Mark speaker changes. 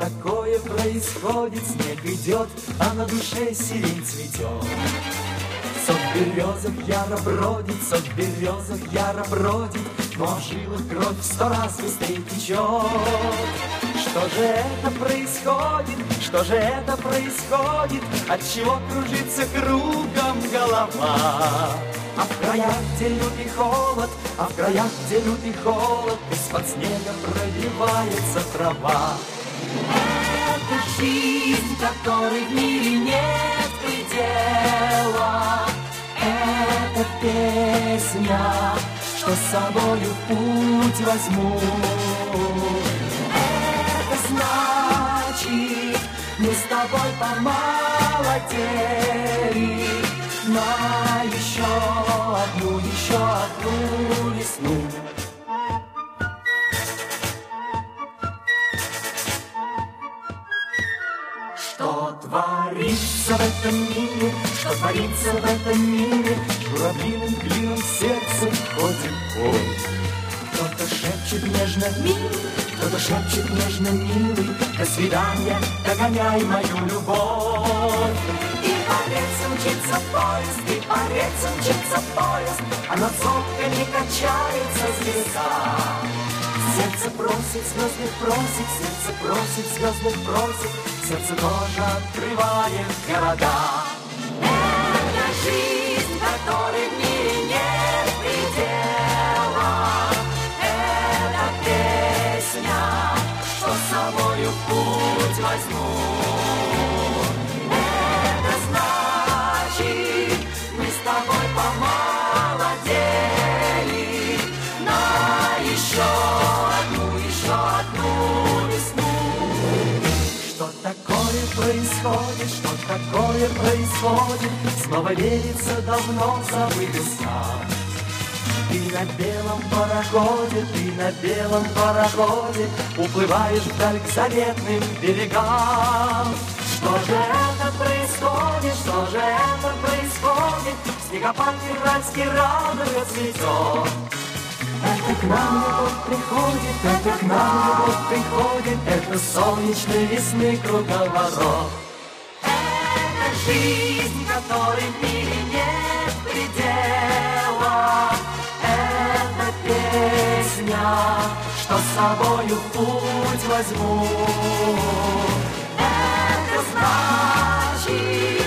Speaker 1: такое происходит? Снег идет, а на душе сирень цветет. Сок березок яро бродит, сок березок яро бродит, но в жилах кровь в 100 раз быстрее течет. Что же это происходит? Что же это происходит? Отчего кружится кругом голова? А в краях, где лютый холод, а в краях, где лютый холод, из-под снега пробивается трава. Это жизнь, которой в мире нет предела. Это песня, что с собою в путь возьму. Это значит, мы с тобой помолодели на еще одну весну. Что творится в этом мире, что творится в этом мире, журавлиным клином в сердце ходит боль. Кто-то шепчет нежно «милый», кто-то шепчет нежно «милый», до свидания, догоняй мою любовь. И по рельсам мчится поезд, и по рельсам мчится поезд, а над сопками качается звезда. Сердце просит, звездных просит, сердце просит, звездных просит, сердце тоже открывает города. Это жизнь, которой в мире нет предела. Это песня, что с собою в путь возьму. Это значит, мы с тобой помолодели на еще одну весну. Что такое происходит, что такое происходит? Снова верится давно забытый сон. Ты на белом пароходе, ты на белом пароходе уплываешь вдаль к заветным берегам. Что же это происходит, что же это происходит? Снегопад февральский радуга цветет. Это к нам любовь приходит, это к нам любовь приходит, это солнечной весны круговорот. Это жизнь, которой в мире нет предела. Это песня, что с собою в путь возьму. Это значит,